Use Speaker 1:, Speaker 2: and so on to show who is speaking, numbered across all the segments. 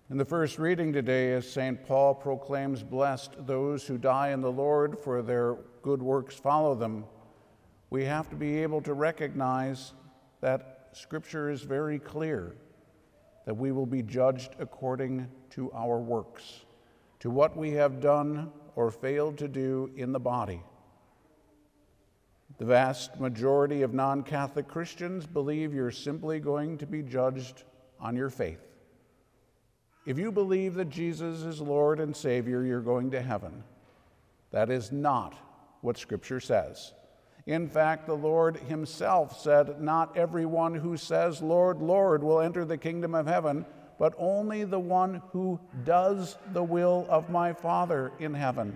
Speaker 1: In the first reading today, as St. Paul proclaims, "Blessed those who die in the Lord, for their good works follow them," we have to be able to recognize that Scripture is very clear that we will be judged according to our works, to what we have done or failed to do in the body. The vast majority of non-Catholic Christians believe you're simply going to be judged on your faith. If you believe that Jesus is Lord and Savior, you're going to heaven. That is not what Scripture says. In fact, the Lord himself said, "Not everyone who says, 'Lord, Lord,' will enter the kingdom of heaven, but only the one who does the will of my Father in heaven."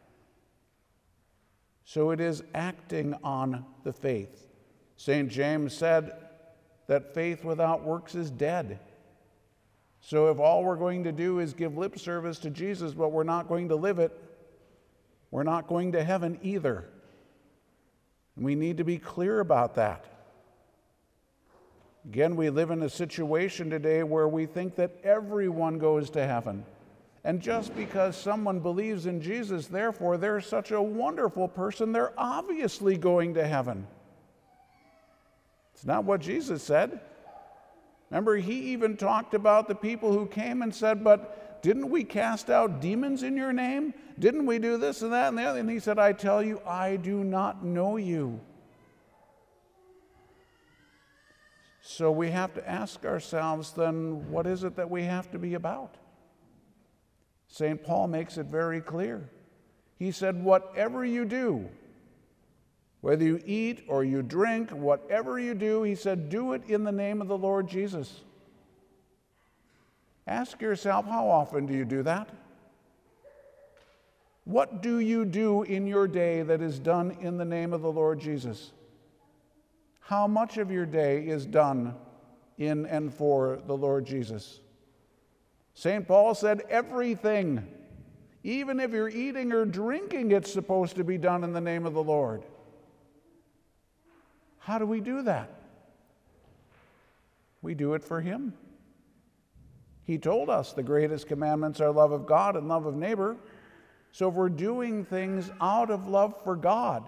Speaker 1: So it is acting on the faith. St. James said that faith without works is dead. So if all we're going to do is give lip service to Jesus, but we're not going to live it, we're not going to heaven either. And we need to be clear about that. Again, we live in a situation today where we think that everyone goes to heaven. And just because someone believes in Jesus, therefore they're such a wonderful person, they're obviously going to heaven. It's not what Jesus said. Remember, he even talked about the people who came and said, "But didn't we cast out demons in your name? Didn't we do this and that and the other?" And he said, "I tell you, I do not know you." So we have to ask ourselves then, what is it that we have to be about? St. Paul makes it very clear. He said, whatever you do, whether you eat or you drink, whatever you do, he said, do it in the name of the Lord Jesus. Ask yourself, how often do you do that? What do you do in your day that is done in the name of the Lord Jesus? How much of your day is done in and for the Lord Jesus? St. Paul said everything. Even if you're eating or drinking, it's supposed to be done in the name of the Lord. How do we do that? We do it for him. He told us the greatest commandments are love of God and love of neighbor. So if we're doing things out of love for God,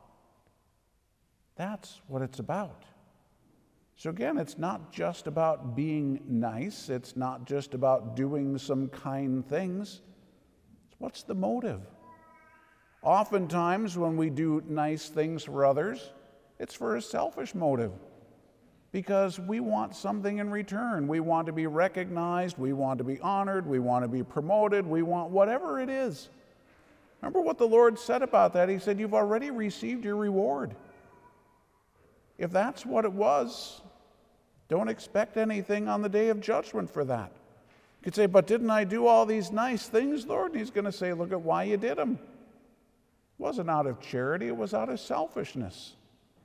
Speaker 1: that's what it's about. So again, it's not just about being nice. It's not just about doing some kind things. What's the motive? Oftentimes when we do nice things for others, it's for a selfish motive, because we want something in return. We want to be recognized, we want to be honored, we want to be promoted, we want whatever it is. Remember what the Lord said about that? He said, you've already received your reward. If that's what it was, don't expect anything on the day of judgment for that. You could say, but didn't I do all these nice things, Lord? And he's going to say, look at why you did them. It wasn't out of charity, it was out of selfishness.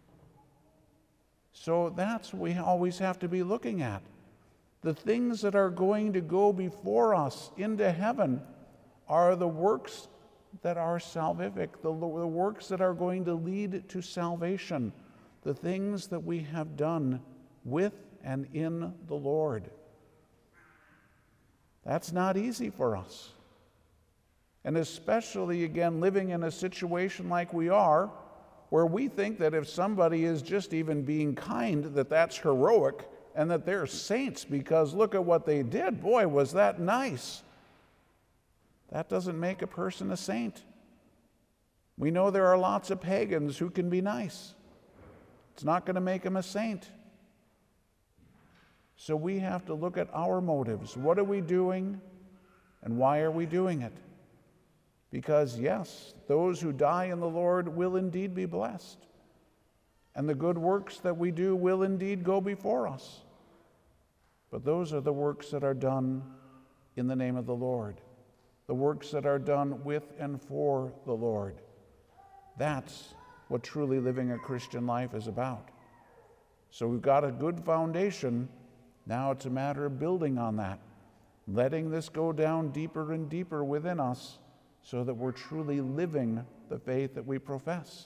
Speaker 1: So that's what we always have to be looking at. The things that are going to go before us into heaven are the works that are salvific, the works that are going to lead to salvation, the things that we have done with and in the Lord. That's not easy for us. And especially, again, living in a situation like we are, where we think that if somebody is just even being kind, that that's heroic and that they're saints because look at what they did. Boy, was that nice. That doesn't make a person a saint. We know there are lots of pagans who can be nice. It's not going to make them a saint. So we have to look at our motives. What are we doing and why are we doing it? Because yes, those who die in the Lord will indeed be blessed. And the good works that we do will indeed go before us. But those are the works that are done in the name of the Lord. The works that are done with and for the Lord. That's what truly living a Christian life is about. So we've got a good foundation. Now it's a matter of building on that. Letting this go down deeper and deeper within us, so that we're truly living the faith that we profess.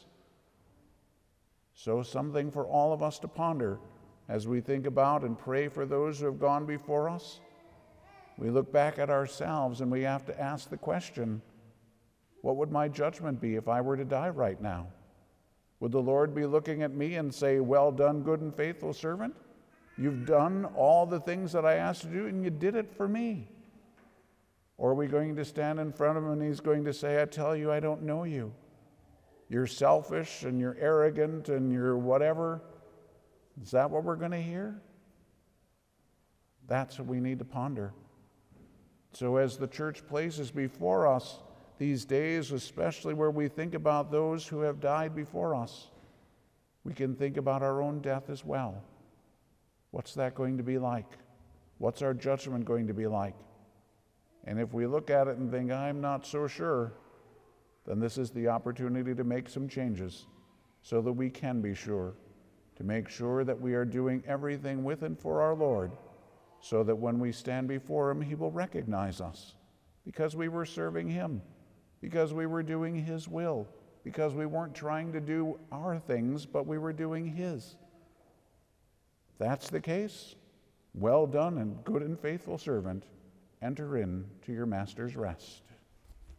Speaker 1: So something for all of us to ponder as we think about and pray for those who have gone before us. We look back at ourselves and we have to ask the question, what would my judgment be if I were to die right now? Would the Lord be looking at me and say, well done, good and faithful servant? You've done all the things that I asked you to do, and you did it for me. Or are we going to stand in front of him and he's going to say, I tell you, I don't know you. You're selfish and you're arrogant and you're whatever. Is that what we're going to hear? That's what we need to ponder. So as the church places before us these days, especially where we think about those who have died before us, we can think about our own death as well. What's that going to be like? What's our judgment going to be like? And if we look at it and think, I'm not so sure, then this is the opportunity to make some changes so that we can be sure, to make sure that we are doing everything with and for our Lord, so that when we stand before him, he will recognize us because we were serving him, because we were doing his will, because we weren't trying to do our things, but we were doing his. If that's the case, well done and good and faithful servant. Enter into your master's rest.